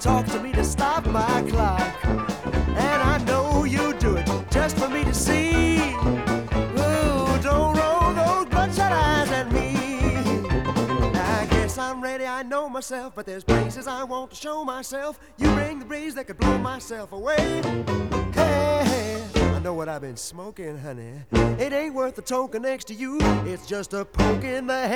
talk to me to stop my clock. And I know you do it just for me to see. Ooh, don't roll those bloodshot eyes at me. I guess I'm ready, I know myself, but there's places I want to show myself. You bring the breeze that could blow myself away. Hey, I know what I've been smoking, honey. It ain't worth a token next to you. It's just a poke in the head.